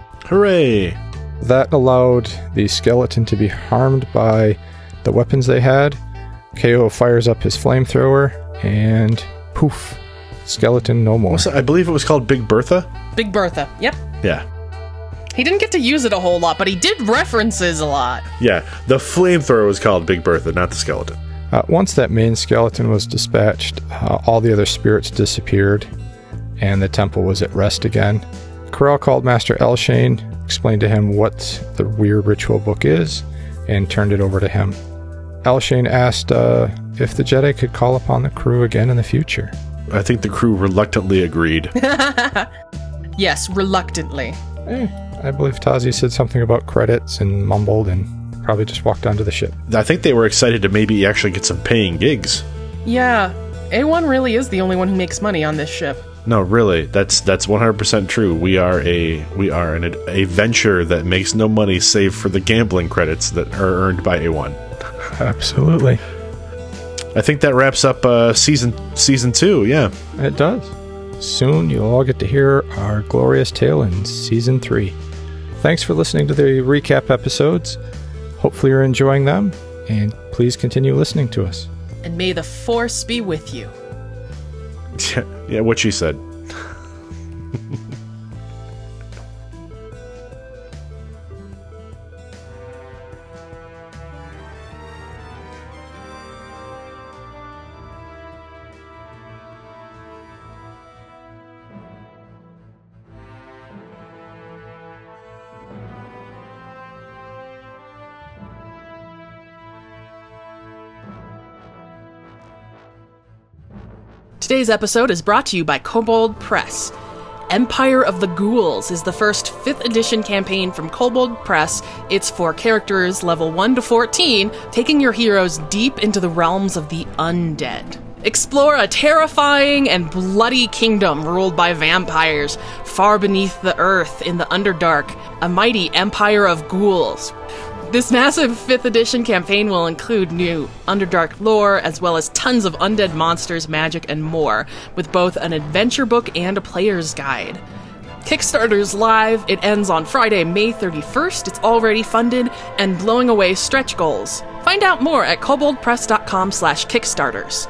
Hooray! That allowed the skeleton to be harmed by the weapons they had. KO fires up his flamethrower, and poof, skeleton no more. I believe it was called Big Bertha? Big Bertha, yep. Yeah. He didn't get to use it a whole lot, but he did references a lot. Yeah, the flamethrower was called Big Bertha, not the skeleton. Once that main skeleton was dispatched, all the other spirits disappeared, and the temple was at rest again. Corell called Master Elshane, explained to him what the weird ritual book is, and turned it over to him. Elshane asked if the Jedi could call upon the crew again in the future. I think the crew reluctantly agreed. Yes, reluctantly. I believe Tazi said something about credits and mumbled and probably just walked onto the ship. I think they were excited to maybe actually get some paying gigs. Yeah, A1 really is the only one who makes money on this ship. No, really, that's 100% true. We are a venture that makes no money save for the gambling credits that are earned by A1. Absolutely. I think that wraps up season 2. Yeah, It does. Soon you'll all get to hear our glorious tale in Season 3. Thanks for listening to the recap episodes. Hopefully you're enjoying them, and please continue listening to us. And may the Force be with you. Yeah, what she said. Today's episode is brought to you by Kobold Press. Empire of the Ghouls is the first 5th edition campaign from Kobold Press. It's for characters level 1 to 14, taking your heroes deep into the realms of the undead. Explore a terrifying and bloody kingdom ruled by vampires, far beneath the earth in the Underdark, a mighty empire of ghouls. This massive 5th edition campaign will include new Underdark lore, as well as tons of undead monsters, magic, and more, with both an adventure book and a player's guide. Kickstarter's live. It ends on Friday, May 31st. It's already funded and blowing away stretch goals. Find out more at koboldpress.com/kickstarters.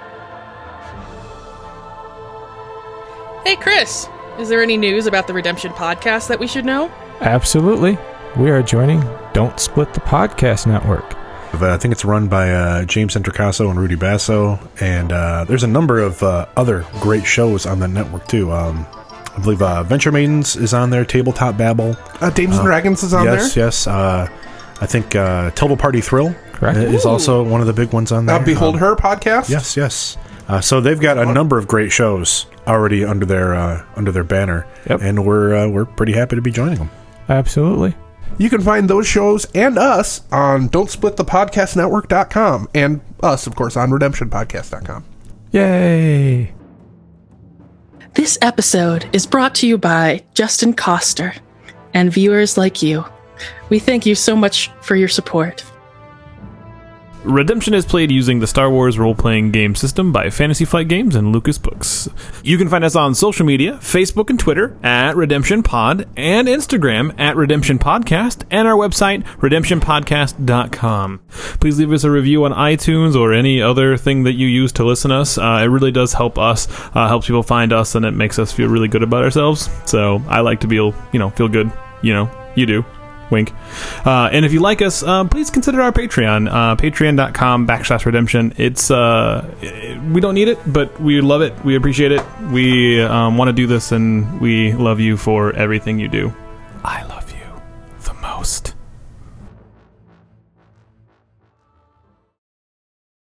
Hey, Chris, is there any news about the Redemption podcast that we should know? Absolutely. We are joining Don't Split the Podcast Network. I think it's run by James Entricaso and Rudy Basso, and there's a number of other great shows on the network, too. I believe Venture Maidens is on there, Tabletop Babble. Dames and Dragons is on there. Yes. I think Total Party Thrill is also one of the big ones on there. Behold Her podcast? Yes. So they've got a number of great shows already under their banner, and we're pretty happy to be joining them. Absolutely. You can find those shows and us on Don'tSplitThePodcastNetwork.com, and us, of course, on RedemptionPodcast.com. Yay! This episode is brought to you by Justin Coster and viewers like you. We thank you so much for your support. Redemption is played using the Star Wars role-playing game system by Fantasy Flight Games and Lucas Books. You can find us on social media, Facebook and Twitter at Redemption Pod, and Instagram at Redemption Podcast, and our website, redemptionpodcast.com. Please leave us a review on iTunes or any other thing that you use to listen to us. It really does help us, helps people find us, and it makes us feel really good about ourselves. So I like to feel good. You do. Wink. And if you like us, please consider our Patreon, patreon.com/redemption. It's, we don't need it, but we love it. We appreciate it. We want to do this, and we love you for everything you do. I love you the most.